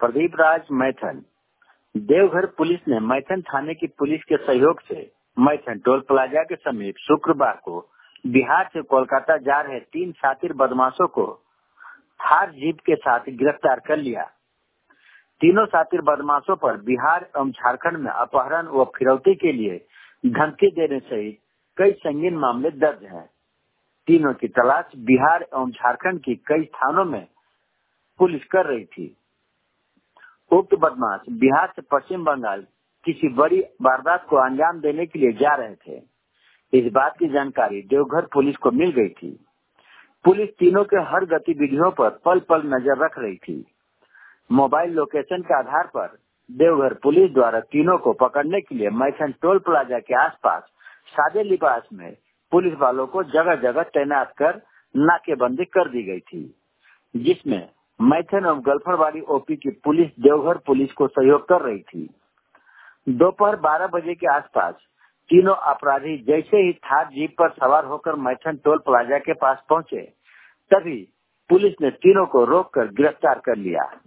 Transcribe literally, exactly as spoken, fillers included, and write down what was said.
Pradeep Raj Maithon. Deoghar police ने मैथन थाने की police के सहयोग से मैथन टोल प्लाजा के समीप शुक्रवार को बिहार से कोलकाता जा रहे तीन शातिर बदमाशों को थार जीप के साथ गिरफ्तार कर लिया। तीनों शातिर बदमाशों पर बिहार एवं झारखंड में अपहरण व फिरौती के लिए धमकी देने सहित कई संगीन मामले दर्ज हैं। तीनों की तलाश बिहार एवं झारखंड की कई स्थानों में पुलिस कर रही थी। उक्त बदमाश बिहार से पश्चिम बंगाल किसी बड़ी वारदात को अंजाम देने के लिए जा रहे थे। इस बात की जानकारी देवघर पुलिस को मिल गई थी। पुलिस तीनों के हर गतिविधियों पर पल पल नजर रख रही थी। मोबाइल लोकेशन के आधार पर देवघर पुलिस द्वारा तीनों को पकड़ने के लिए मैथन टोल प्लाजा के आसपास सादे लिबास में पुलिस वालों को जगह जगह तैनात कर नाकेबंदी कर दी गई थी, जिसमें मैथन एवं गल्फरवाड़ी ओपी की पुलिस देवघर पुलिस को सहयोग कर रही थी। दोपहर बारह बजे के आसपास तीनों अपराधी जैसे ही थार जीप पर सवार होकर मैथन टोल प्लाजा के पास पहुंचे, तभी पुलिस ने तीनों को रोककर गिरफ्तार कर लिया।